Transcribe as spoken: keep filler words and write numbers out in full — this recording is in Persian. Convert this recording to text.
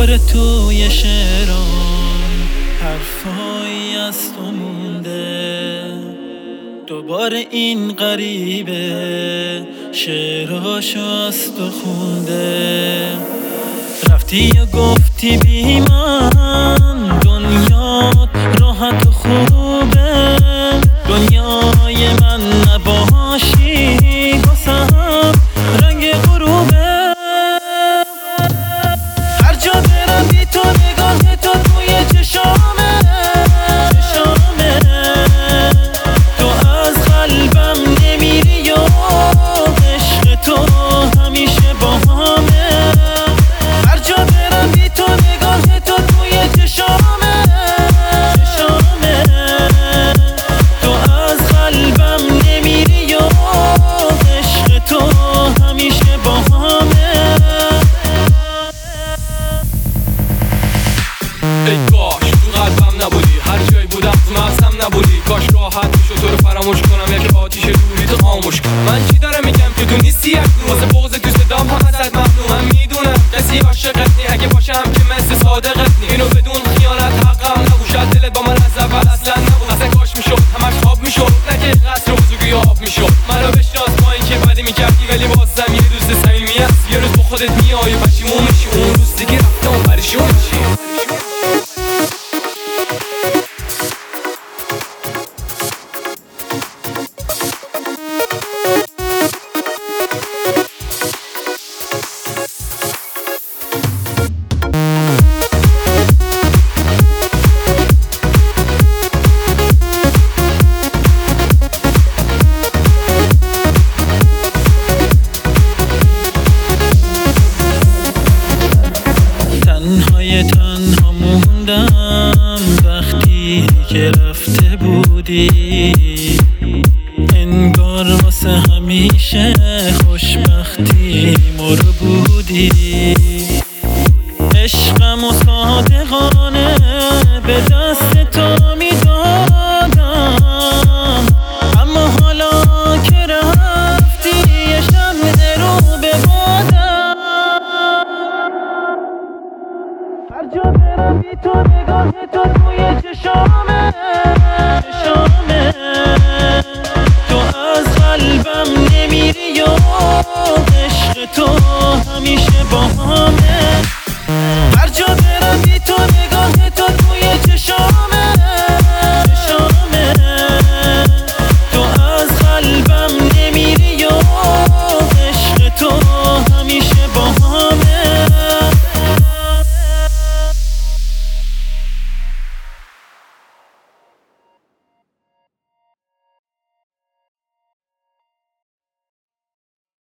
دوباره توی شعران حرفایی از تو مونده، دوباره این غریبه شعراشو از تو خونده. رفتی و گفتی بی من دنیا راحت و خوبه، دنیای من نباشی واسم رنگ غروبه. هر جا برم بی تو نگاه تو توی چشامه چشامه، تو از قلبم نمیری و عشق تو همیشه با همه. هر جا برم بی تو نگاه تو توی چشامه چشامه، تو از قلبم نمیری و عشق تو همیشه با همه. ای کاش تو قلبم نبودی، هر جایی بودم تو مغزم نبودی. کاش راحت میشد تو رو فراموش کنم، یک آتیش دوری تو خاموش کنم. من چی دارم میگم که تو نیستی یک دو، واسه بغض تو صدام هم ازت ممنون. من میدونم کسی عاشقت نی، اگه باشم که مثل صادقت نی. اینو بدون خیانت حقم نبود، شاید دلت با من از اول اصلا نبود. اصلا کاش میشد همش خواب میشد، نه که قصر بزرگی آب میشد. منو بشناس با این که بدی میکردی، ولی بازم یه دوست صمیمی هست. یه روز با خودت میای و پشیمون میشی، اون روز دیگه رفته اون پریشون میشی. تنهای تنها موندم وقتی که رفته بودی، انگار واسه همیشه خوشبختی مرو بودی. عشقم و صادقانه به دست تو میدادم، اما حالا که رفتی یه شمع رو به بادم. هر جا برم بی تو نگاه تو توی چشامه